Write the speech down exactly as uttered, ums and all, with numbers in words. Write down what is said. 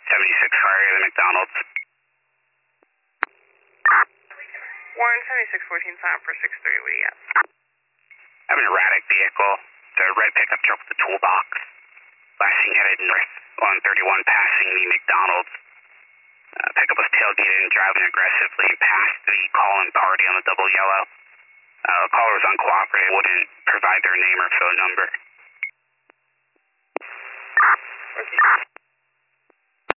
seventy-six car area, the McDonald's. Warren, seventy-six fourteen, sign for six thirty, what do you got? I have an erratic vehicle. It's a red pickup truck with a toolbox. Last seen headed north on thirty-one, passing the McDonald's. Uh, pickup was tailgated and driving aggressively past the call-in party on the double yellow. Uh, the caller was uncooperative, wouldn't provide their name or phone number. Okay.